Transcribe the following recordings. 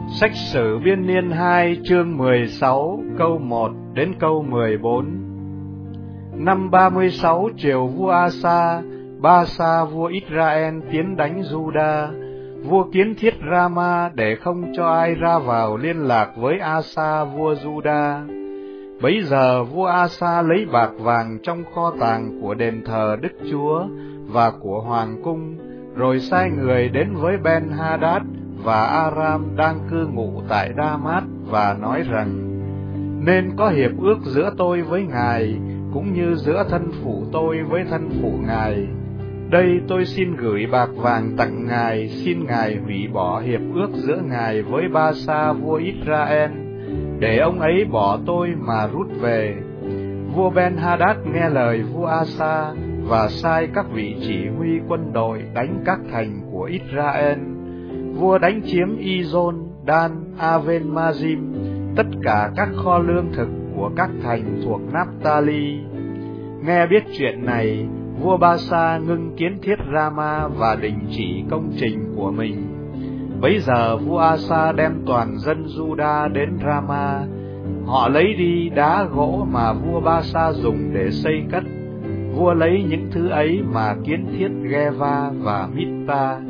Sách Sử Biên Niên 2 chương 16 câu 1 đến câu 14. Năm 36 triều vua Asa, Ba-sa vua Israel tiến đánh Juda. Vua kiến thiết Rama để không cho ai ra vào liên lạc với Asa vua Juda. Bấy giờ vua Asa lấy bạc vàng trong kho tàng của đền thờ Đức Chúa và của hoàng cung, rồi sai người đến với Ben-Hadad và Aram đang cư ngụ tại Đa-mát và nói rằng: nên có hiệp ước giữa tôi với ngài, cũng như giữa thân phụ tôi với thân phụ ngài. Đây tôi xin gửi bạc vàng tặng ngài, xin ngài hủy bỏ hiệp ước giữa ngài với Ba-sa vua Israel, để ông ấy bỏ tôi mà rút về. Vua Ben-Hadad nghe lời vua Asa và sai các vị chỉ huy quân đội đánh các thành của Israel. Vua đánh chiếm Izon, Dan, Aven-mazim, tất cả các kho lương thực của các thành thuộc Naphtali. Nghe biết chuyện này, vua Ba-sa ngưng kiến thiết Rama và đình chỉ công trình của mình. Bấy giờ vua Asa đem toàn dân Juda đến Rama. Họ lấy đi đá gỗ mà vua Ba-sa dùng để xây cất. Vua lấy những thứ ấy mà kiến thiết Geva và Mizpa.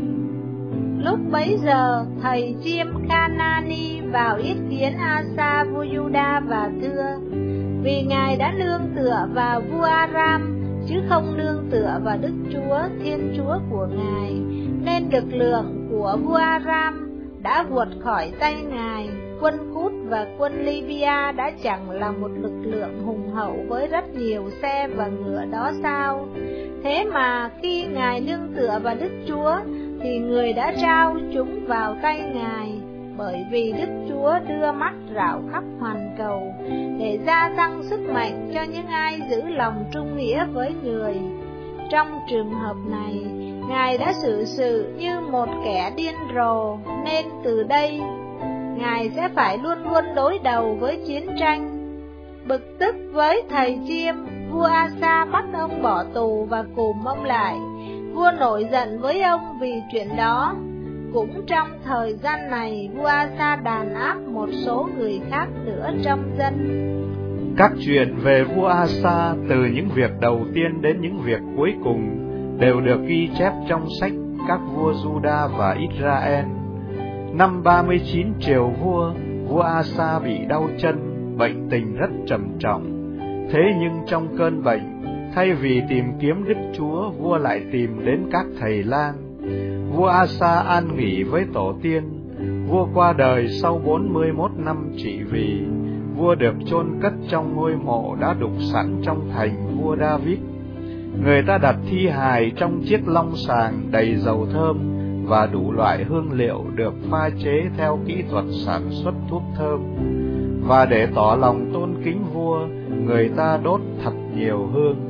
Lúc bấy giờ, thầy chiêm Khanani vào ý kiến Asa vua Juda và thưa: vì ngài đã nương tựa vào vua Aram, chứ không nương tựa vào Đức Chúa, Thiên Chúa của ngài, nên lực lượng của vua Aram đã vượt khỏi tay ngài. Quân Cút và quân Libya đã chẳng là một lực lượng hùng hậu với rất nhiều xe và ngựa đó sao? Thế mà khi ngài nương tựa vào Đức Chúa, thì người đã trao chúng vào tay ngài, bởi vì Đức Chúa đưa mắt rảo khắp hoàn cầu để gia tăng sức mạnh cho những ai giữ lòng trung nghĩa với người. Trong trường hợp này, ngài đã xử sự như một kẻ điên rồ, nên từ đây ngài sẽ phải luôn luôn đối đầu với chiến tranh. Bực tức với thầy chiêm, vua Asa bắt ông bỏ tù và cùm ông lại. Vua nổi giận với ông vì chuyện đó. Cũng trong thời gian này, vua Asa đàn áp một số người khác nữa trong dân. Các chuyện về vua Asa, từ những việc đầu tiên đến những việc cuối cùng, đều được ghi chép trong sách các vua Juda và Israel. Năm 39 triều vua Asa bị đau chân, bệnh tình rất trầm trọng. Thế nhưng trong cơn bệnh, thay vì tìm kiếm Đức Chúa, vua lại tìm đến các thầy lang. Vua Asa an nghỉ với tổ tiên. Vua qua đời sau 41 năm trị vì. Vua được chôn cất trong ngôi mộ đã đục sẵn trong thành vua David. Người ta đặt thi hài trong chiếc long sàng đầy dầu thơm và đủ loại hương liệu được pha chế theo kỹ thuật sản xuất thuốc thơm. Và để tỏ lòng tôn kính vua, người ta đốt thật nhiều hương.